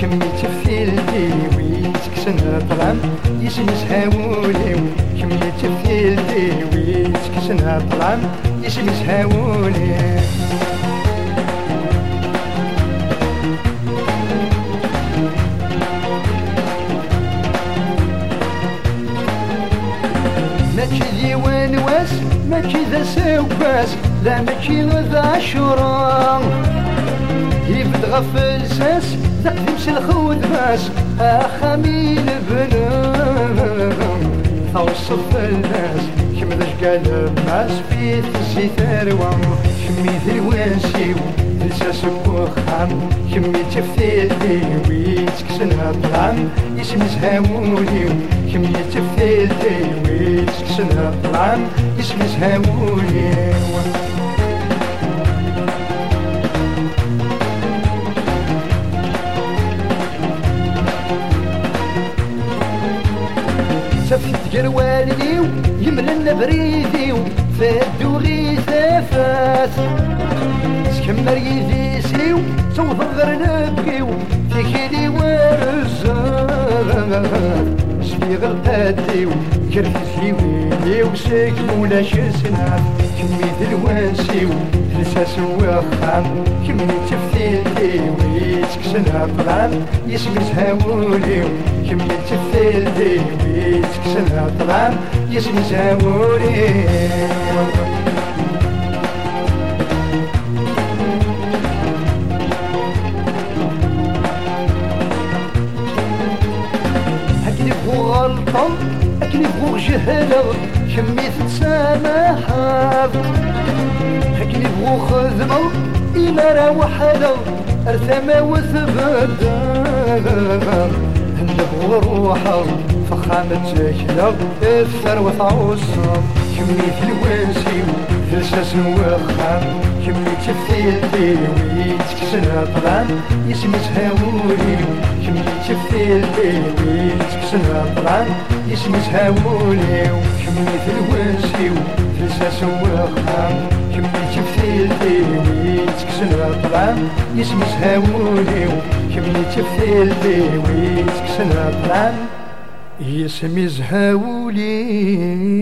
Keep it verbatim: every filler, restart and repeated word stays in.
كمي تفيلتي ويتكسن طلعم يسمي سهاولي كمي تفيلتي ويتكسن طلعم يسمي سهاولي ماشي ديوان واس ماشي ذا سواس لا ماشي ذا عشرة يبد غفل ساس تقدمش الخود باس اخامي البنان توصف الناس كم ذاش قال ماس في تسي ثروة كمي ذلواسي لساس وخام كمي تفثيلتي ويتكسنها طعام يسمي سهاولي كمي تفثيلتي ويتكسنها طعام يسمي سهاولي سفت جروالي يملن بريدي فادو غيثافات سكمر يديسيو صوت غير نبكيو تكيدي ورزان سبي غلقاتيو كرفسي ويلي وساك مولا شسنات كمي دلوانسيو لساس وخام كمي تفثيلتي ويتكسنها طلعام يسمي سهاولي كمي تفثيلتي ويتكسنها طلعام يسمي سهاولي غلطة أكني بغو جهلة كمي تتسامحها أكني بغو خذبة إلا راه وحدة أرثما وثبدا نبغو روحة فخامة تاكلة الثروة عوصة كمي الواسي لساس وخام كمي تفثيلتي ويتكسنها طلعام يسمي سهاولي كمي تفثيلتي ويتكسنها طلعام يسمي سهاولي كمي الواسي لساس وخام كمي تفثيلتي ويتكسنها طلعام يسمي سهاولي كمي تفثيلتي ويتكسنها طلعام يسمي سهاولي.